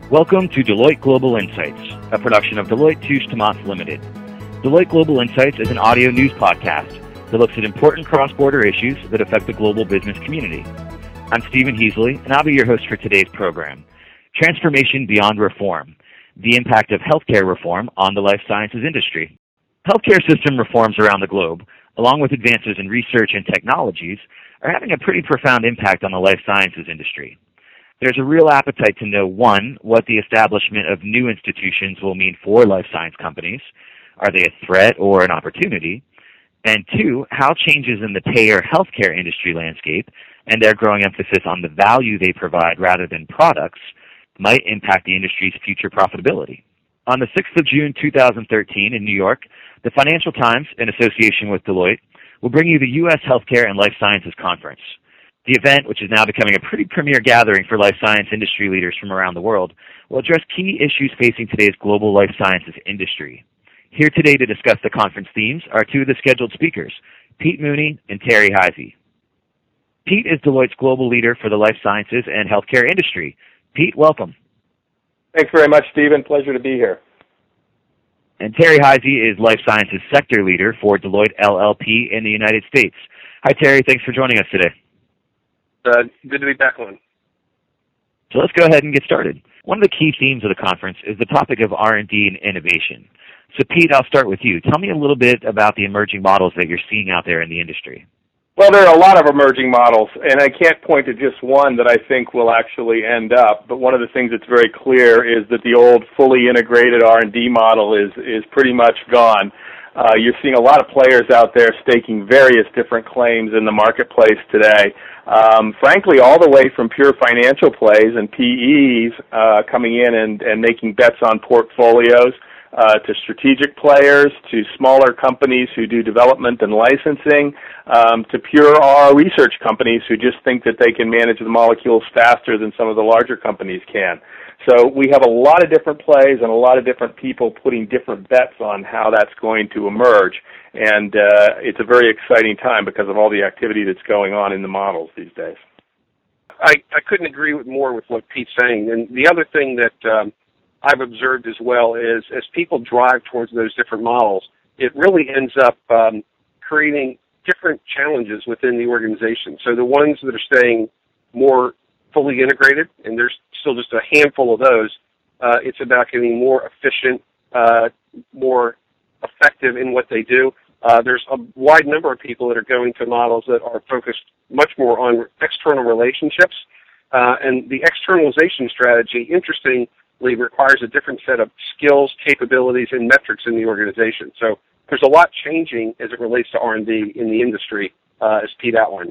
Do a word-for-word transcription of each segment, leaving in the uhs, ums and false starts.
Welcome to Deloitte Global Insights, a production of Deloitte Touche Tohmatsu Limited. Deloitte Global Insights is an audio news podcast that looks at important cross-border issues that affect the global business community. I'm Stephen Heasley, and I'll be your host for today's program, Transformation Beyond Reform, the impact of healthcare reform on the life sciences industry. Healthcare system reforms around the globe, along with advances in research and technologies, are having a pretty profound impact on the life sciences industry. There's a real appetite to know, one, what the establishment of new institutions will mean for life science companies. Are they a threat or an opportunity? And two, how changes in the payer healthcare industry landscape and their growing emphasis on the value they provide rather than products might impact the industry's future profitability. On the sixth of June two thousand thirteen in New York, the Financial Times, in association with Deloitte, will bring you the U S Healthcare and Life Sciences Conference. The event, which is now becoming a pretty premier gathering for life science industry leaders from around the world, will address key issues facing today's global life sciences industry. Here today to discuss the conference themes are two of the scheduled speakers, Pete Mooney and Terry Heisey. Pete is Deloitte's global leader for the life sciences and healthcare industry. Pete, welcome. Thanks very much, Stephen. Pleasure to be here. And Terry Heisey is life sciences sector leader for Deloitte L L P in the United States. Hi, Terry. Thanks for joining us today. Uh, good to be back on. So let's go ahead and get started. One of the key themes of the conference is the topic of R and D and innovation. So Pete, I'll start with you. Tell me a little bit about the emerging models that you're seeing out there in the industry. Well, there are a lot of emerging models, and I can't point to just one that I think will actually end up, but one of the things that's very clear is that the old fully integrated R and D model is, is pretty much gone. Uh, you're seeing a lot of players out there staking various different claims in the marketplace today. Um, frankly, all the way from pure financial plays and P Es uh, coming in and, and making bets on portfolios, uh, to strategic players, to smaller companies who do development and licensing, um, to pure R research companies who just think that they can manage the molecules faster than some of the larger companies can. So we have a lot of different plays and a lot of different people putting different bets on how that's going to emerge. And uh, it's a very exciting time because of all the activity that's going on in the models these days. I, I couldn't agree with more with what Pete's saying. And the other thing that um, I've observed as well is as people drive towards those different models, it really ends up um, creating different challenges within the organization. So the ones that are staying more fully integrated, and there's still just a handful of those, uh, it's about getting more efficient, uh, more effective in what they do. Uh, there's a wide number of people that are going to models that are focused much more on external relationships, uh, and the externalization strategy, interestingly, requires a different set of skills, capabilities, and metrics in the organization. So there's a lot changing as it relates to R and D in the industry, uh, as Pete outlined.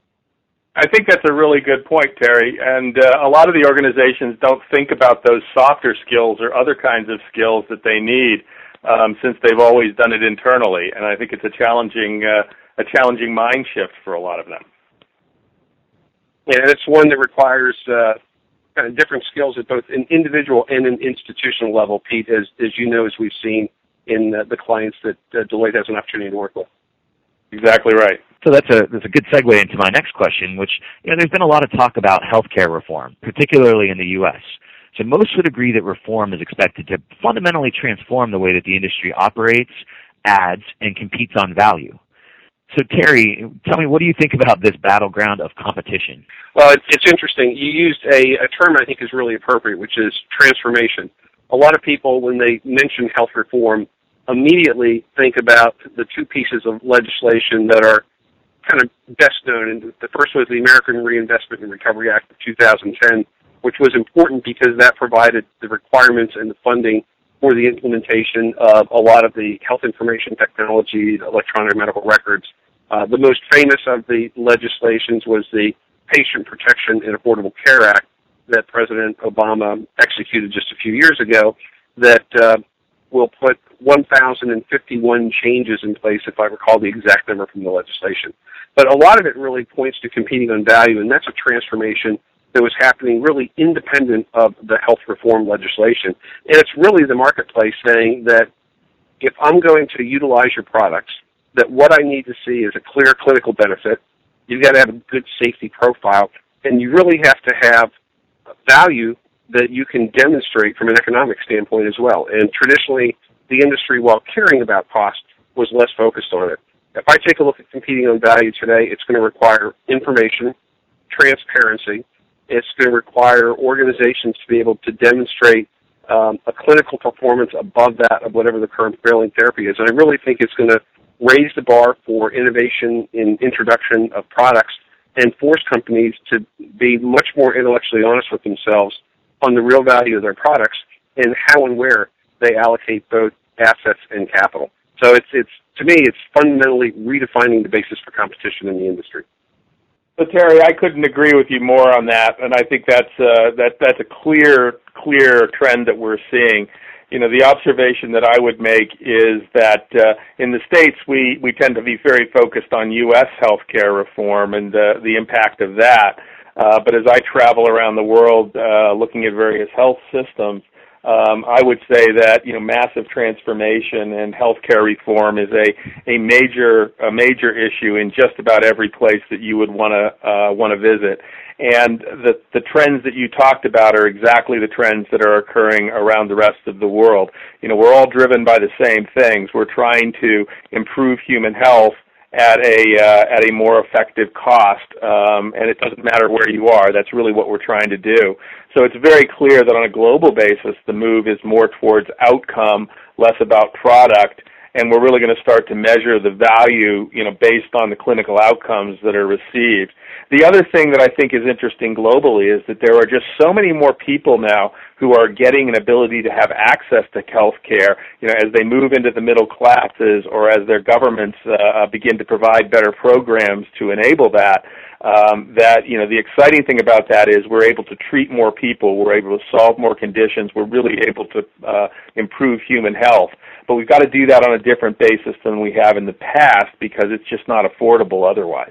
I think that's a really good point, Terry, and uh, a lot of the organizations don't think about those softer skills or other kinds of skills that they need um, since they've always done it internally, and I think it's a challenging uh, a challenging mind shift for a lot of them. Yeah, and it's one that requires uh, kind of different skills at both an individual and an institutional level, Pete, as, as you know, as we've seen in uh, the clients that uh, Deloitte has an opportunity to work with. Exactly right. So that's a that's a good segue into my next question, which, you know, there's been a lot of talk about healthcare reform, particularly in the U S. So most would agree that reform is expected to fundamentally transform the way that the industry operates, adds, and competes on value. So Terry, tell me, what do you think about this battleground of competition? Well, it's, it's interesting. You used a, a term I think is really appropriate, which is transformation. A lot of people, when they mention health reform, immediately think about the two pieces of legislation that are kind of best known. And the first was the American Reinvestment and Recovery Act of two thousand ten, which was important because that provided the requirements and the funding for the implementation of a lot of the health information technology, the electronic medical records. Uh, the most famous of the legislations was the Patient Protection and Affordable Care Act that President Obama executed just a few years ago that uh, will put one thousand fifty-one changes in place, if I recall the exact number from the legislation. But a lot of it really points to competing on value, and that's a transformation that was happening really independent of the health reform legislation. And it's really the marketplace saying that if I'm going to utilize your products, that what I need to see is a clear clinical benefit, you've got to have a good safety profile, and you really have to have value that you can demonstrate from an economic standpoint as well. And traditionally, the industry, while caring about cost, was less focused on it. If I take a look at competing on value today, it's going to require information, transparency. It's going to require organizations to be able to demonstrate um, a clinical performance above that of whatever the current prevailing therapy is. And I really think it's going to raise the bar for innovation in introduction of products and force companies to be much more intellectually honest with themselves on the real value of their products and how and where they allocate both assets and capital. So it's, it's to me, it's fundamentally redefining the basis for competition in the industry. So Terry, I couldn't agree with you more on that, and I think that's uh, that that's a clear, clear trend that we're seeing. You know, the observation that I would make is that uh, in the States, we, we tend to be very focused on U S healthcare reform and uh, the impact of that. Uh, but as I travel around the world uh, looking at various health systems, um, I would say that, you know, massive transformation and healthcare reform is a, a major a major issue in just about every place that you would want to uh, want to visit. And the the trends that you talked about are exactly the trends that are occurring around the rest of the world. You know, we're all driven by the same things. We're trying to improve human health at a uh, at a more effective cost, um, and it doesn't matter where you are. That's really what we're trying to do. So it's very clear that on a global basis, the move is more towards outcome, less about product, and we're really going to start to measure the value, you know, based on the clinical outcomes that are received. The other thing that I think is interesting globally is that there are just so many more people now who are getting an ability to have access to health care, you know, as they move into the middle classes or as their governments uh, begin to provide better programs to enable that, um, that, you know, the exciting thing about that is we're able to treat more people, we're able to solve more conditions, we're really able to uh, improve human health. But we've got to do that on a different basis than we have in the past because it's just not affordable otherwise.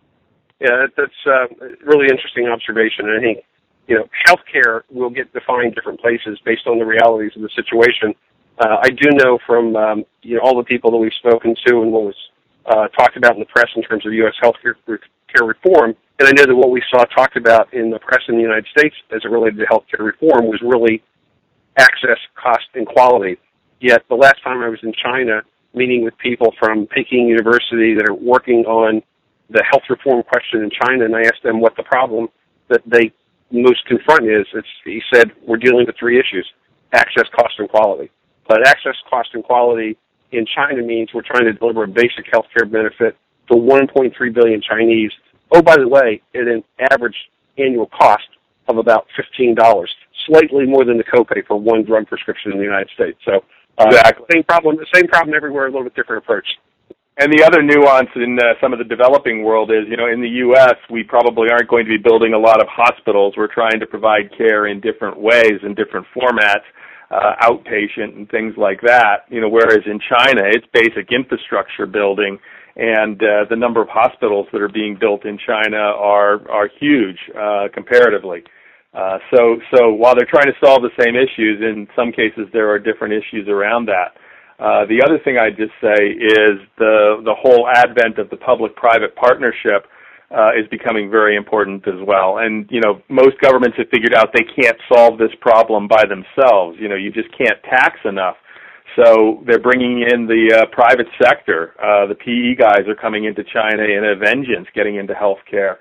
Yeah, that's a really interesting observation. And I think, you know, healthcare will get defined different places based on the realities of the situation. Uh, I do know from, um, you know, all the people that we've spoken to and what was uh, talked about in the press in terms of U S healthcare care reform, and I know that what we saw talked about in the press in the United States as it related to healthcare reform was really access, cost, and quality. Yet the last time I was in China meeting with people from Peking University that are working on the health reform question in China, and I asked them what the problem that they most confront is. It's, he said, we're dealing with three issues: access, cost, and quality. But access, cost, and quality in China means we're trying to deliver a basic health care benefit to one point three billion Chinese. Oh, by the way, at an average annual cost of about fifteen dollars, slightly more than the copay for one drug prescription in the United States. So uh, exactly. same problem, the same problem everywhere, a little bit different approach. And the other nuance in uh, some of the developing world is, you know, in the U S, we probably aren't going to be building a lot of hospitals. We're trying to provide care in different ways, in different formats, uh, outpatient and things like that. You know, whereas in China, it's basic infrastructure building, and uh, the number of hospitals that are being built in China are are huge uh, comparatively. Uh, so, so while they're trying to solve the same issues, in some cases there are different issues around that. Uh, the other thing I'd just say is the the whole advent of the public-private partnership uh, is becoming very important as well. And, you know, most governments have figured out they can't solve this problem by themselves. You know, you just can't tax enough. So they're bringing in the uh, private sector. Uh, the P E guys are coming into China in a vengeance, getting into healthcare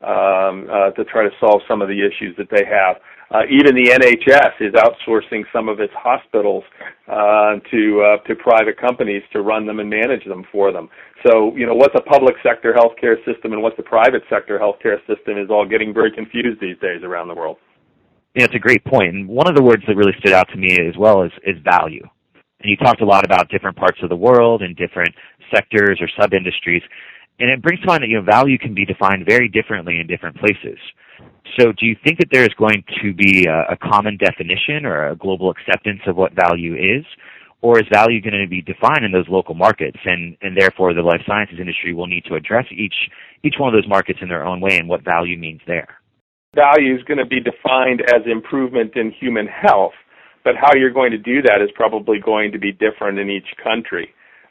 um, uh, to try to solve some of the issues that they have. Uh, even the N H S is outsourcing some of its hospitals uh, to uh, to private companies to run them and manage them for them. So, you know, what's a public sector healthcare system and what's a private sector healthcare system is all getting very confused these days around the world. Yeah, it's a great point. And one of the words that really stood out to me as well is, is value. And you talked a lot about different parts of the world and different sectors or sub-industries. And it brings to mind that, you know, value can be defined very differently in different places. So do you think that there is going to be a, a common definition or a global acceptance of what value is? Or is value going to be defined in those local markets, and, and therefore the life sciences industry will need to address each each one of those markets in their own way and what value means there? Value is going to be defined as improvement in human health, but how you're going to do that is probably going to be different in each country,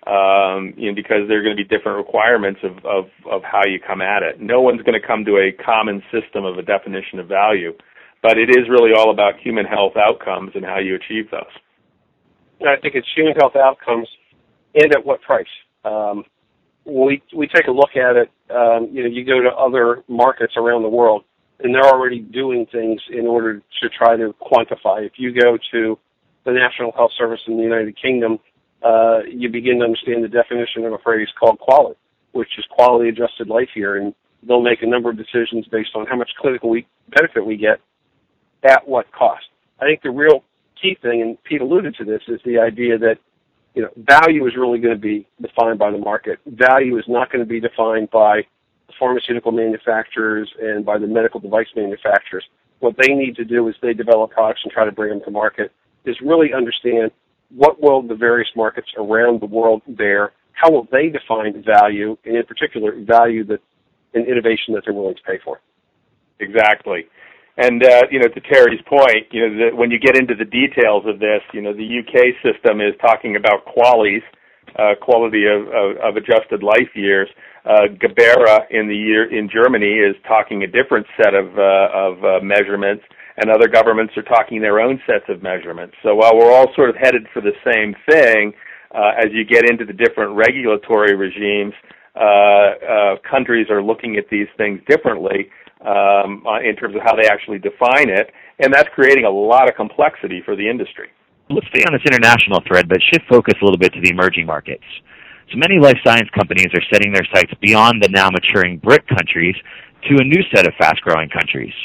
um, you know, because there are going to be different requirements of, of, of how you come at it. No one's going to come to a common system of a definition of value. but it is really all about human health outcomes and how you achieve those. And I think it's human health outcomes, and at what price. Um, when we we take a look at it, um, you know, you go to other markets around the world, and they're already doing things in order to try to quantify. If you go to the National Health Service in the United Kingdom, uh, you begin to understand the definition of a phrase called QALY, which is quality adjusted life year, and they'll make a number of decisions based on how much clinical we, benefit we get at what cost. I think the real key thing, and Pete alluded to this, is the idea that you know value is really going to be defined by the market. Value is not going to be defined by the pharmaceutical manufacturers and by the medical device manufacturers. What they need to do is they develop products and try to bring them to market, is really understand what will the various markets around the world bear, how will they define value, and in particular, value that and innovation that they're willing to pay for. Exactly. And, uh, you know, to Terry's point, you know, the, when you get into the details of this, you know, the U K system is talking about QALYs, uh, quality of, of, of adjusted life years. Uh, Gebera in the year in Germany is talking a different set of, uh, of uh, measurements, and other governments are talking their own sets of measurements. So while we're all sort of headed for the same thing, uh, as you get into the different regulatory regimes, uh, uh, countries are looking at these things differently. Um, in terms of how they actually define it, and that's creating a lot of complexity for the industry. Let's stay on this international thread, but shift focus a little bit to the emerging markets. So many life science companies are setting their sights beyond the now maturing BRIC countries to a new set of fast-growing countries.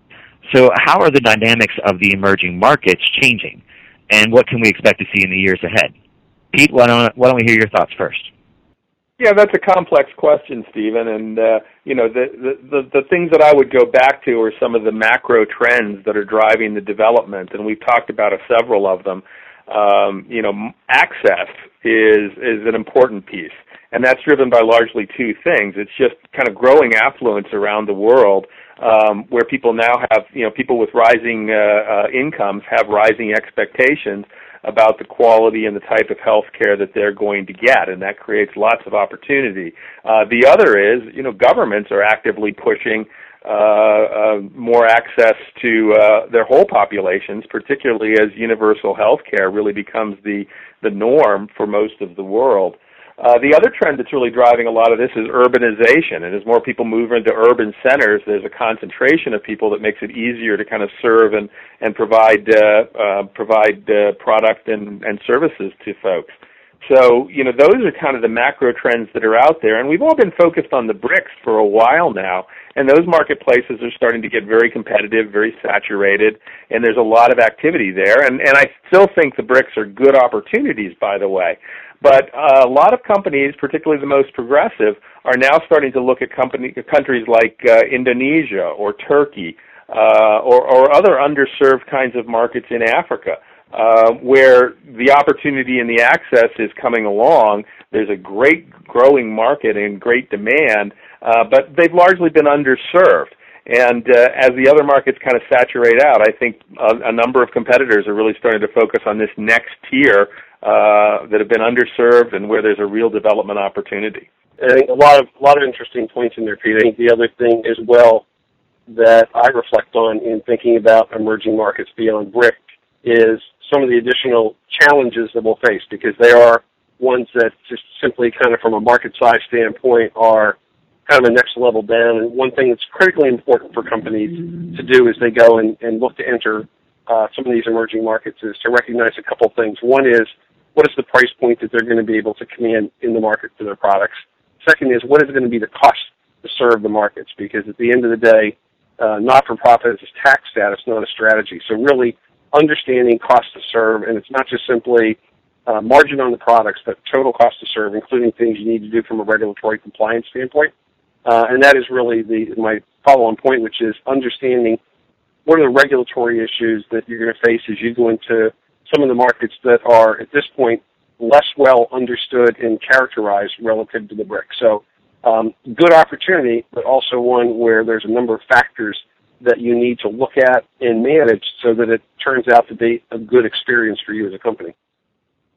So how are the dynamics of the emerging markets changing, and what can we expect to see in the years ahead? Pete, why don't, why don't we hear your thoughts first? Yeah, that's a complex question, Stephen, and uh, you know the, the the things that I would go back to are some of the macro trends that are driving the development, and we've talked about a, several of them. Um, you know, access is is an important piece, and that's driven by largely two things. It's just kind of growing affluence around the world, um, where people now have you know people with rising uh, uh, incomes have rising expectations about the quality and the type of health care that they're going to get, and that creates lots of opportunity. Uh, the other is, you know, governments are actively pushing uh, uh, more access to uh, their whole populations, particularly as universal health care really becomes the, the norm for most of the world. Uh, the other trend that's really driving a lot of this is urbanization, and as more people move into urban centers, there's a concentration of people that makes it easier to kind of serve and, and provide uh, uh, provide uh, product and, and services to folks. So, you know, those are kind of the macro trends that are out there, and we've all been focused on the BRICS for a while now, and those marketplaces are starting to get very competitive, very saturated, and there's a lot of activity there, and, and I still think the BRICS are good opportunities, by the way. But uh, a lot of companies, particularly the most progressive, are now starting to look at company, countries like uh, Indonesia or Turkey uh, or, or other underserved kinds of markets in Africa, uh, where the opportunity and the access is coming along. There's a great growing market and great demand, uh, but they've largely been underserved. And uh, as the other markets kind of saturate out, I think a, a number of competitors are really starting to focus on this next tier uh, that have been underserved and where there's a real development opportunity. I think a lot of a lot of interesting points in there, Pete. I think the other thing as well that I reflect on in thinking about emerging markets beyond BRIC is some of the additional challenges that we'll face, because they are ones that just simply kind of from a market size standpoint are kind of a next level down. And one thing that's critically important for companies to do as they go and, and look to enter uh, some of these emerging markets is to recognize a couple things. One is, what is the price point that they're going to be able to command in the market for their products? Second is, what is going to be the cost to serve the markets? Because at the end of the day, uh, not-for-profit is tax status, not a strategy. So really understanding cost to serve, and it's not just simply uh, margin on the products, but total cost to serve, including things you need to do from a regulatory compliance standpoint. Uh, and that is really the my follow-on point, which is understanding what are the regulatory issues that you're going to face as you go into some of the markets that are, at this point, less well understood and characterized relative to the BRIC. So um, good opportunity, but also one where there's a number of factors that you need to look at and manage so that it turns out to be a good experience for you as a company.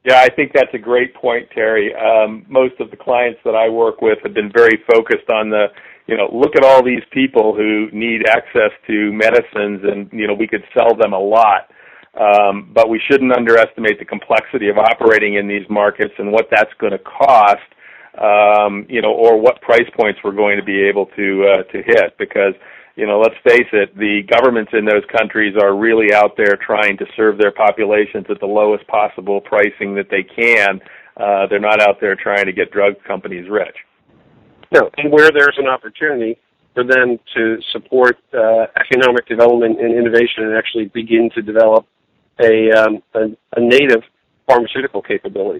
Yeah, I think that's a great point, Terry. Um, most of the clients that I work with have been very focused on the, you know, look at all these people who need access to medicines, and, you know, we could sell them a lot. Um, but we shouldn't underestimate the complexity of operating in these markets and what that's going to cost, um, you know, or what price points we're going to be able to uh, to hit. Because, you know, let's face it, the governments in those countries are really out there trying to serve their populations at the lowest possible pricing that they can. Uh, they're not out there trying to get drug companies rich. No, and where there's an opportunity for them to support uh, economic development and innovation and actually begin to develop a, um, a, a native pharmaceutical capability.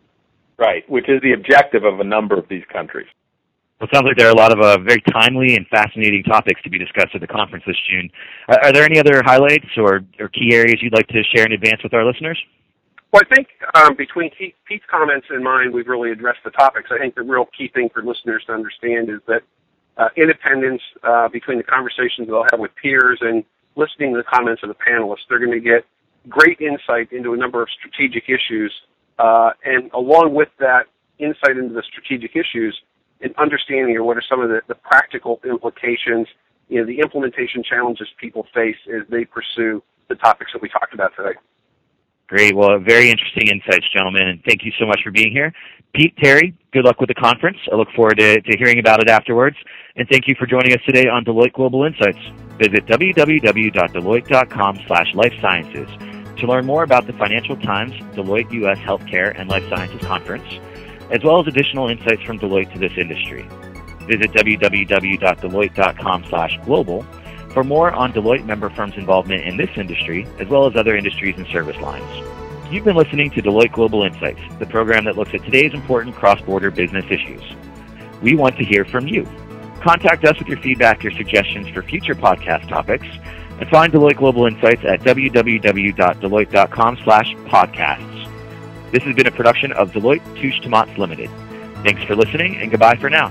Right, which is the objective of a number of these countries. Well, it sounds like there are a lot of uh, very timely and fascinating topics to be discussed at the conference this June. Are, are there any other highlights or, or key areas you'd like to share in advance with our listeners? Well, I think um, between Pete's comments and mine, we've really addressed the topics. I think the real key thing for listeners to understand is that uh, independence uh, between the conversations they'll have with peers and listening to the comments of the panelists, they're going to get great insight into a number of strategic issues. Uh, and along with that insight into the strategic issues, and understanding of what are some of the, the practical implications, you know, the implementation challenges people face as they pursue the topics that we talked about today. Great. Well, very interesting insights, gentlemen, and thank you so much for being here. Pete, Terry, good luck with the conference. I look forward to, to hearing about it afterwards. And thank you for joining us today on Deloitte Global Insights. Visit w w w dot deloitte dot com slash life sciences to learn more about the Financial Times Deloitte U S Healthcare and Life Sciences Conference, as well as additional insights from Deloitte to this industry. Visit w w w dot deloitte dot com slash global for more on Deloitte member firms' involvement in this industry, as well as other industries and service lines. You've been listening to Deloitte Global Insights, the program that looks at today's important cross-border business issues. We want to hear from you. Contact us with your feedback or suggestions for future podcast topics, and find Deloitte Global Insights at w w w dot deloitte dot com slash podcasts. This has been a production of Deloitte Touche Tomates Limited. Thanks for listening, and goodbye for now.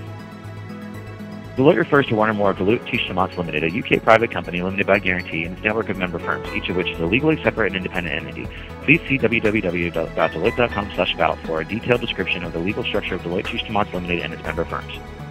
Deloitte refers to one or more of Deloitte Touche Tomates Limited, a U K private company limited by guarantee and its network of member firms, each of which is a legally separate and independent entity. Please see w w w dot deloitte dot com slash about for a detailed description of the legal structure of Deloitte Touche Tomates Limited and its member firms.